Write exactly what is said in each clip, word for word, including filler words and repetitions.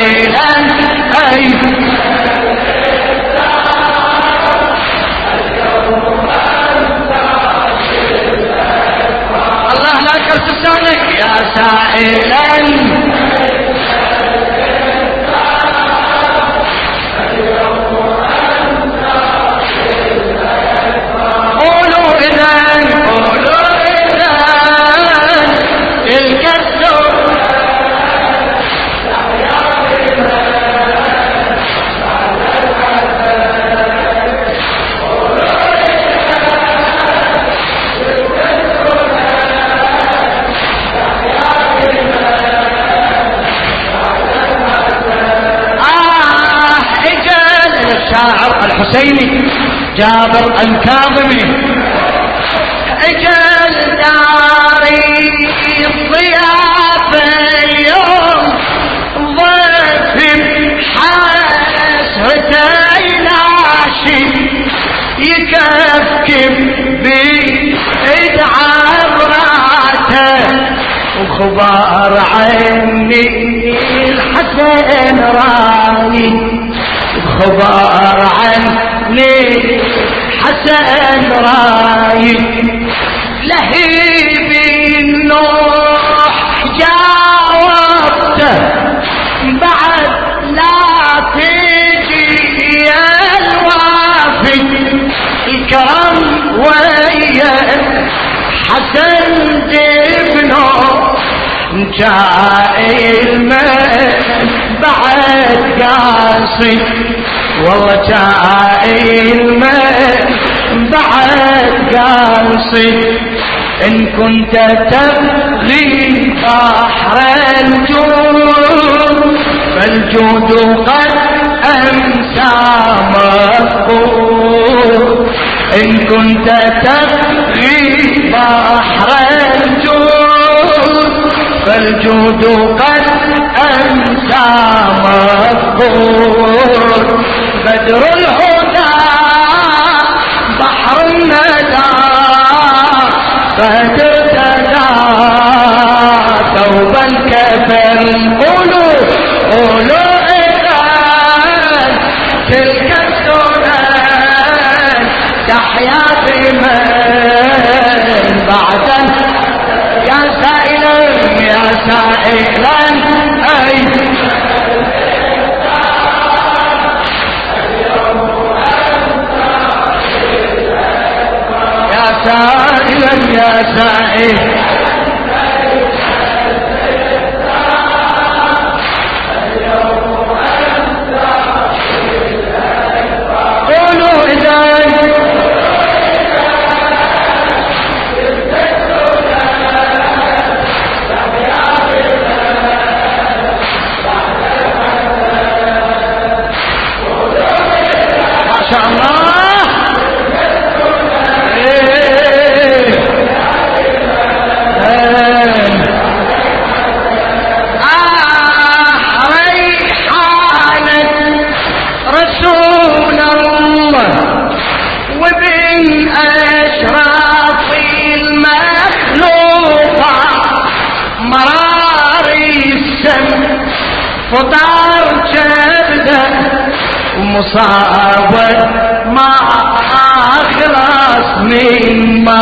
سائلا أي الله لا كرسسانك يا سائلا قولوا إذن قولوا إذن تلك السوء الشاعر الحسيني جابر الكاظمي اجل داري الضيافة اليوم ضيف حسرته ناشي يكفكف بيد عبراته وخبار عني الحسن راي خبر عني حسن راي لهيب النوح جاوبته بعد لا تجي الوافد الكرم ويا حسن جبنه جاء الماء بعد قاصد والله جاء الماء بعد قاصد إن كنت تبغي بحر الجود فالجود قد أمسى مفقود إن كنت تبغي بحر الجود فالجود قد أمسى مفقود بدر الهدى بحر الندى فاهتدى ثوب الكفن قولوا قولوا إذن تلك السنن تحيا بمن بعد يا سائلا يا سائلا أي يا سائلا يا سائل قولوا إذا ما شاء الله فطار كبده ومصابه ما اخلص من ما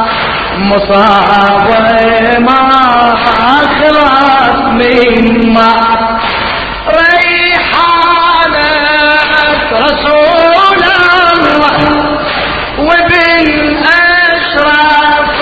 مصابه ما اخلص من ما ريحانه رسول الله وابن اشرف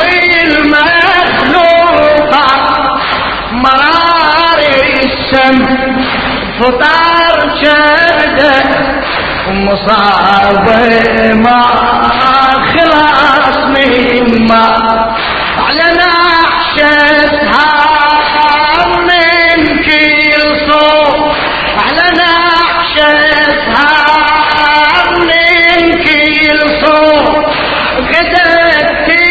المخلوقات مرار الشمس فطار شده ومصابه ما خلاص من ما على نحشتها من كل صوت على نحشتها من كل صوت غدت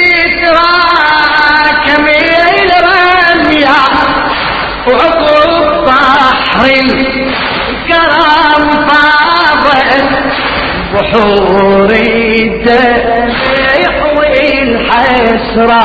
تتراكم الرمية وعقب بحر الكرم فاضت بحور الدمع والحسرة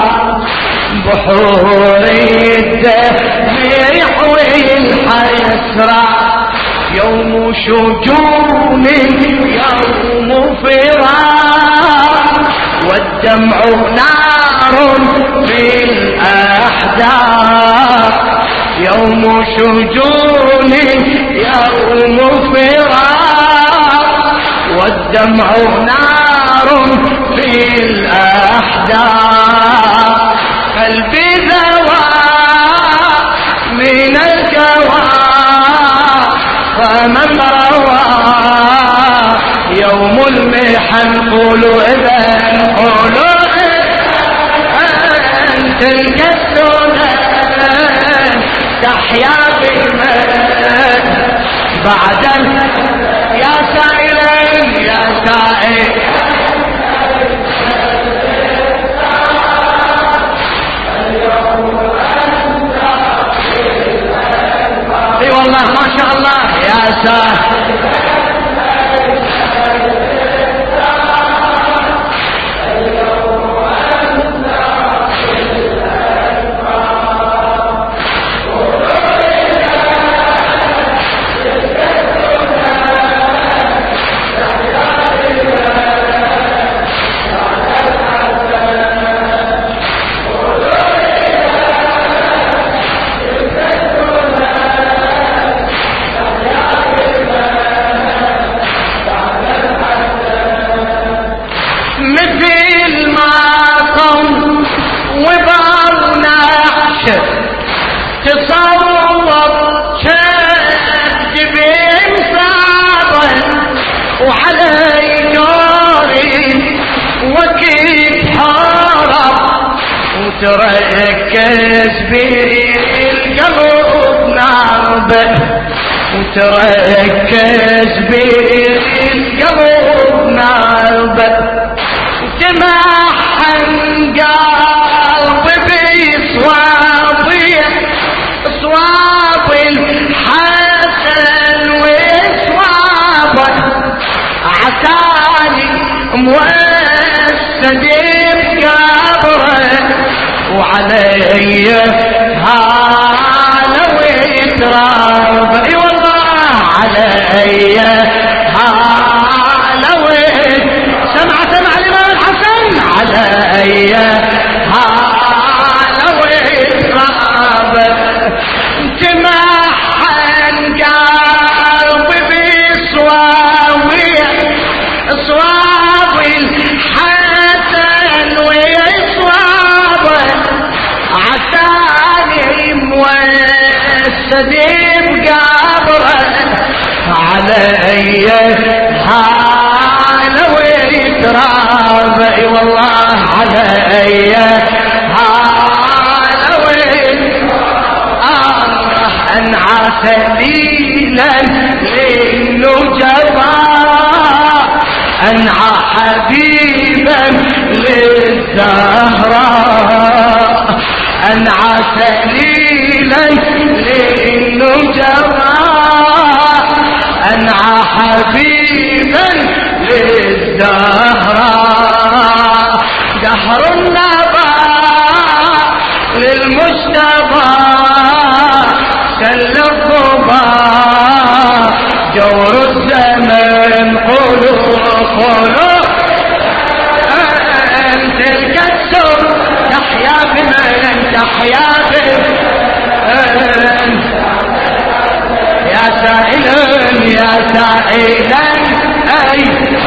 بحور الدمع والحسرة يوم شجون يوم فراق والدمع نار في الأحداث يوم شجون يوم فراق والدمع نار في الأحداث قلبي ذوى من الجوى فمن روى يوم المحن قولوا إذن قولوا إذن تلك السنن تحيا بمن بعد يا سائلين يا سائل اي والله ما شاء الله يا سائل تصور شد بإمصابه وعلي نوري وكيد حارب وتركز بالقلب ناربه وتركز بالقلب ناربه وتمحن قلبي بصوابي صواب الحسن وصوابه عساني موسد بقبره وعلي هاله ويتراب اي والله علي هاله ويتراب سمع سمع الإمام الحسن علي هاله ويتراب تمحن قلبي بصواوي صواب الحسن وصوابه عساني موسد بقبره علي هاله ويتراب اي والله علي هاله ويتراب أنعى سليلا للنجبى أنعى حبيبا للزهراء أنعى سليلا للنجبى أنعى حبيبا للزهراء دهر النبى للمجتبى كل الضباء جور الزمن قولوا قولوا أنت الكسر تحيا بمن تحيا بمن يا سائلا يا سائلا أي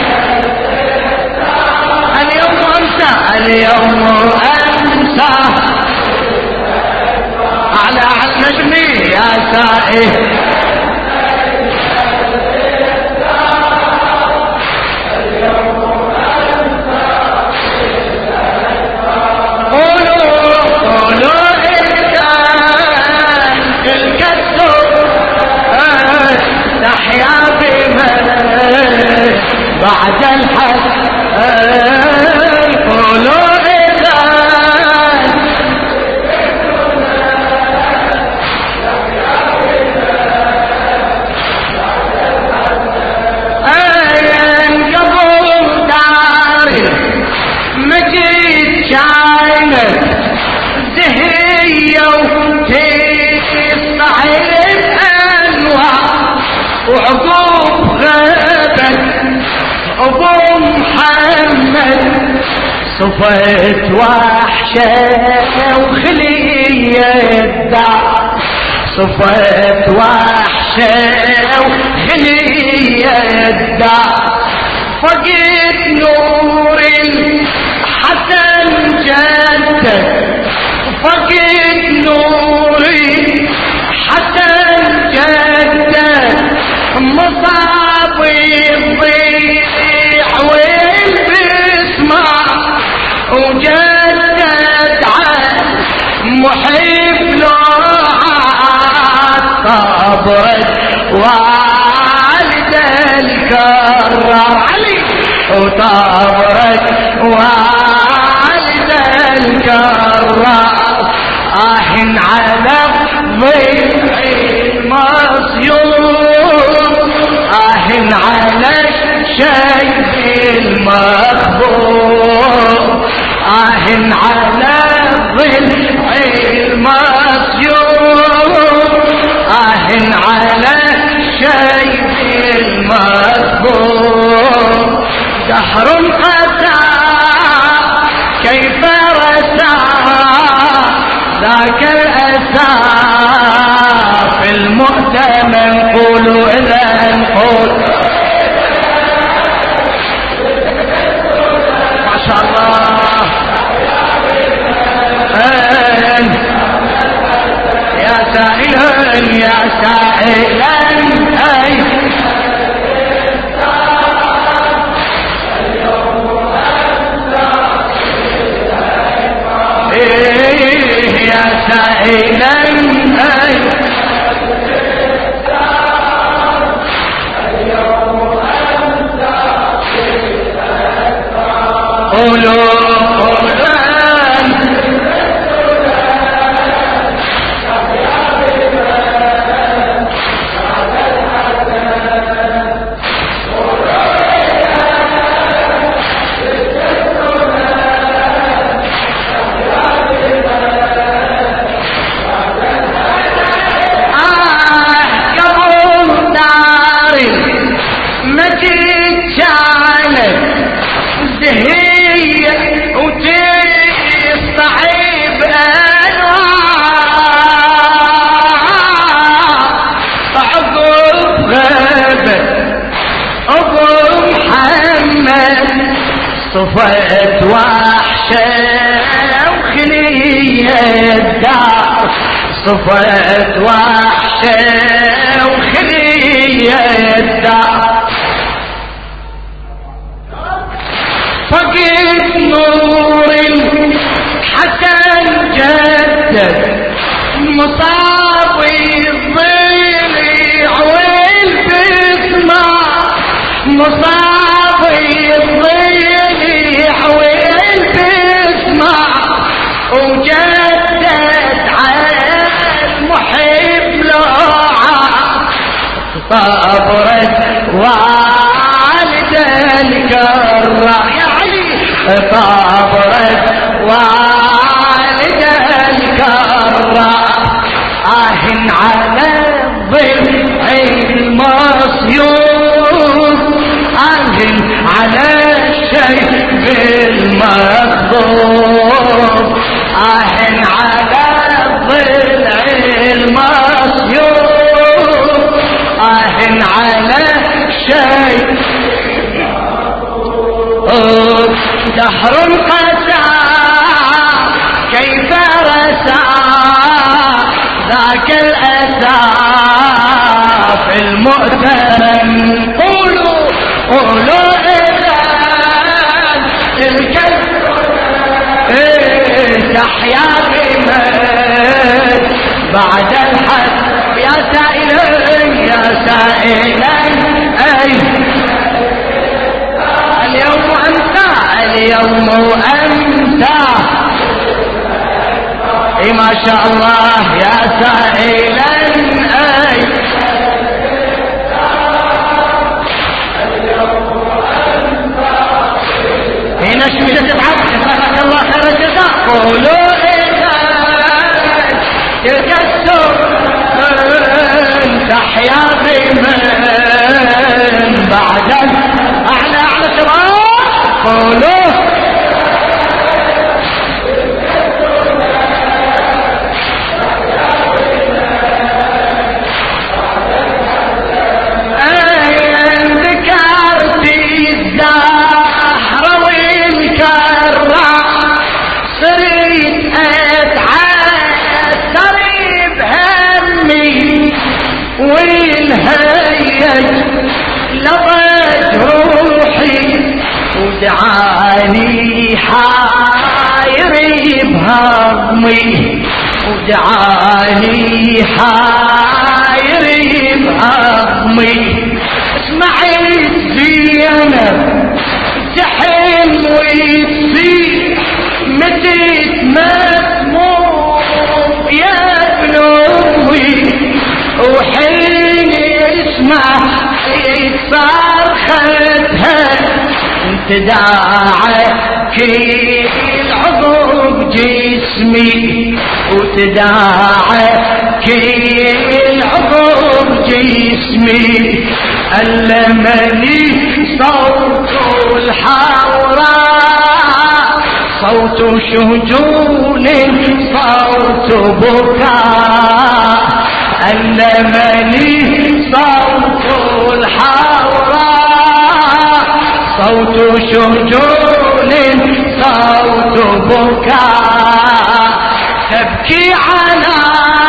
اليوم أمسى اليوم أمسى على النجمي يا سائل قولوا قولوا إنسان تلك السر تحيا بمن بعد الحد قولوا وعقوب غابت ابو محمد صفت وحشة وخلية الدار صفت وحشة وخلية الدار فقد نور الحسن جدك فقد نور الحسن جدك مصاب الضيع والبسمة وجدد عن محب لوعات صبرت والد الكرار علي وطبرت والد الكرار آه على ضيع المصيوم آه على الشيب المخبوط آه على ضلع المصيوم آه على الشيب المخبوط دهر قسى كيف رسى ذاك الأسى في المؤتمن قولوا إذا نقول ما شاء الله يا سائلا يا سائلا أي يا سائلا أي قولوا صفت وحشة وخلية الدار صفت وحشة وخلية الدار فقد نور الحسن جدك مصاب الضلع والبسمة مصاب الضلع والبسمة وجدد عن محب لوعات صبرت والد الكرار يا علي صبرت والد الكرار آه على ضلع المصيوم آه على الشيب المخضوب آه على ضلع المصيوم آه على شيء دهر قسى كيف رسى ذاك الأسى في المؤتمن قولوا قولوا إذا تلك تحيا بمن بعد الحد يا سائلا يا سائلا أي اليوم أنت اليوم أنت إيه ما شاء الله يا سائلا أي في نشمة العبد جزاك الله خير الجزاء قولوا إذا تلك السر تحيا بمن الهيج لبت روحي ودعاني حايري بهضمي ودعاني حايري بهضمي اسمعي زينب تحن وتصيح متى مسموم يا ابن امي وحين اسمع صرختها تداعى كل عضو بجسمي وتداعى كل عضو بجسمي ألمني صوت الحوراء صوت شجون صوت بكاء ألمني صوت الحوراء صوت شجون صوت بكاء تبكي على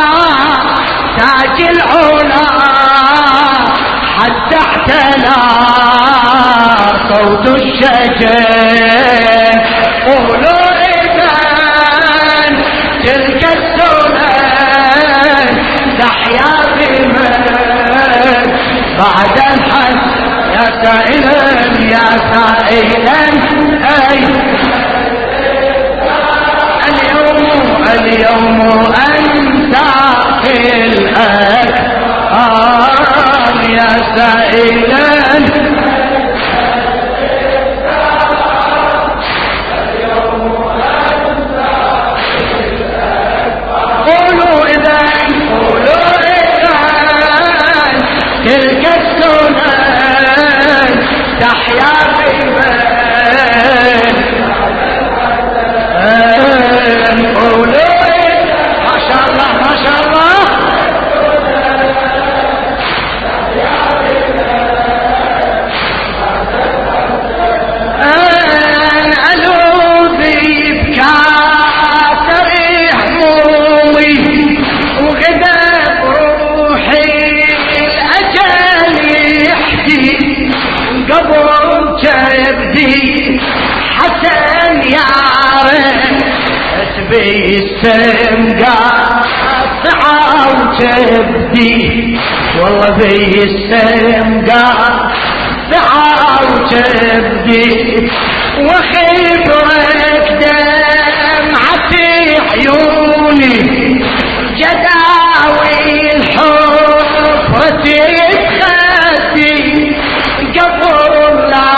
تاج العلا حتى اعتلى صوت الشجر قولوا إذن تلك السنن تحيا بمن بعد الحج يا سائلا يا سائلا أي اليوم اليوم أنت في الأكرام يا سائلا قولوا إذا قولوا إذا تلك السنن تحيا بمن قولوا ما شاء الله ما شاء الله ألوذي بكاثر همومي وغدا بروحي الأجل يحكي قبل جبدي حسن يعرف بالسم قاطعة وجبدي والله بالسم قاطعة وجبدي وخبرك دمعة عيوني جداوي الحفرة بخدي قبل لا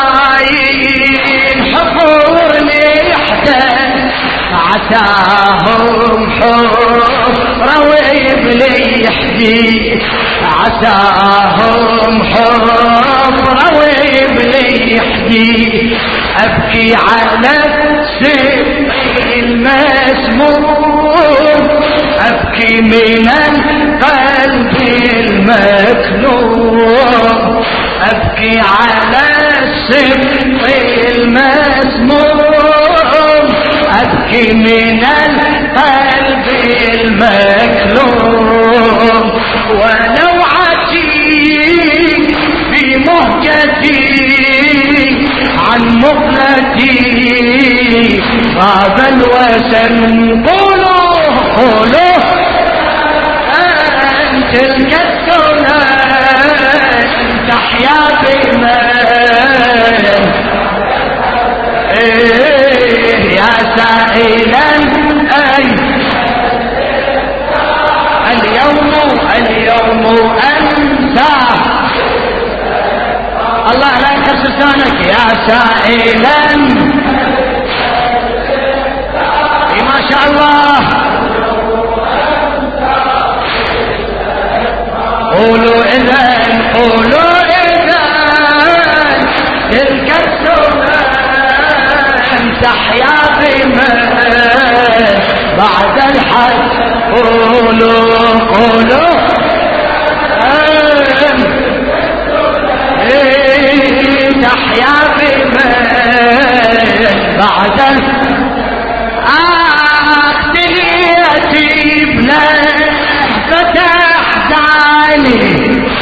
ينحفر لحدا عساهم حفرة ويبليحدي عساهم حفرة ويبليحدي أبكي على سبي المسموم أبكي من القلب المكلوم أبكي على سبي المسموم أبكي من القلب المكلوم ونوعتي بمهجتي عن مقلتي غاب الوسن قولوا قولوا أن تلك السنن تحيا بمن إيه يا سائلا أي اليوم اليوم أنت الله لا يكسر لسانك يا سائلا ما شاء الله قولوا إذن قولوا إذن تلك السنن تحيا بمن بعد الحج قولوا قولوا تحيا بمن بعد أقتليتي ابنه فتح داني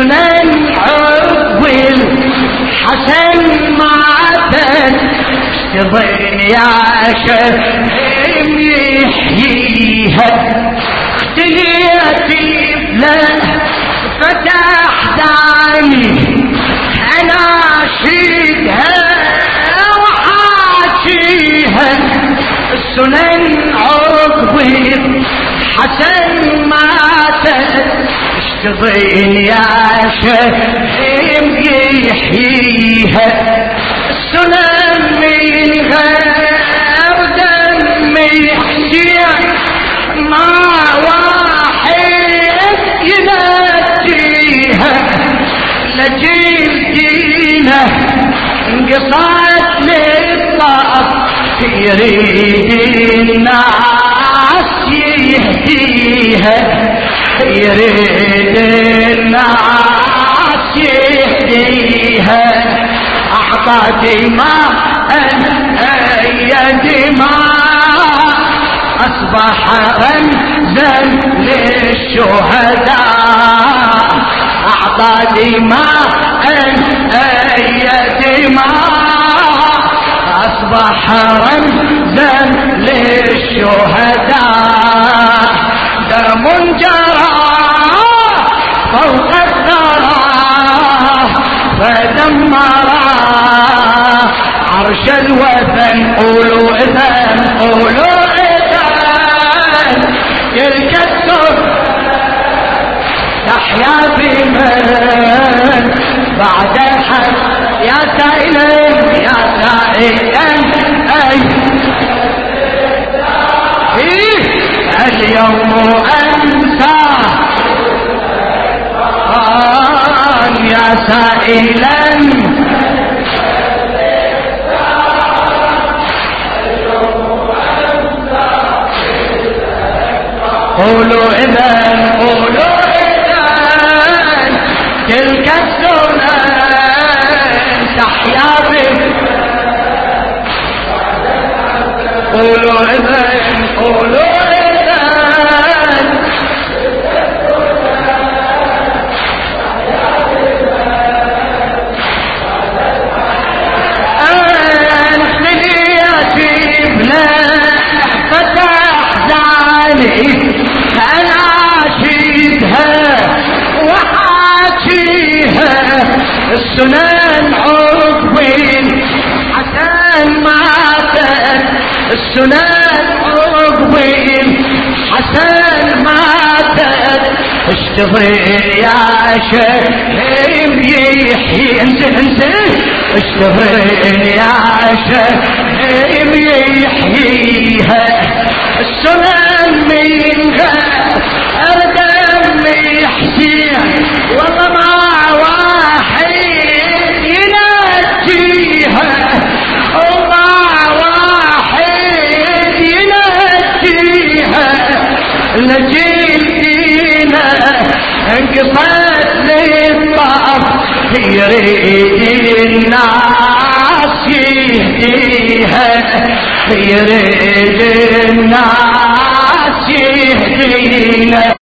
السنن عقب الحسن ماتت تظن يا شيخ يحييها اختليت بلا فتح داني انا اشيدها وحاكيها السنن عقب الحسن ماتت اشتغل يا شيخ يحييها السنن من غير دم يحشيها ما واحد ينجيها لجيل دينه انقصت للطاف يريد الناس يهديها يريد الناس يهديها أعطى دماء أي دماء أصبح رمزا للشهداء أعطى دماء أي دماء أصبح رمزا للشهداء دم جرى فوق الثرى فدمر عرش الوثن قولوا إذن قولوا إذن تلك السر تحيا بمن بعد الحق يا سائلا يا سائلا أي إيه اليوم أنسى يا سائلا قولوا إذن قولوا إذن تلك السنن تحيا بك قولوا إذن قولوا إذن أنا أشيدها وحاكيها السنن عقب الحسن ماتت السنن عقب الحسن ماتت اشتغل يا شيخ يحيي انزل انزل اشتغل يا شيخ يحييها السنن من غير دم يحشيها والله ما واحد ينجيها وما واحد ينجيها لجيل دينه انقصت للطاف يريد الناس يهديها يريد الناس يهدينا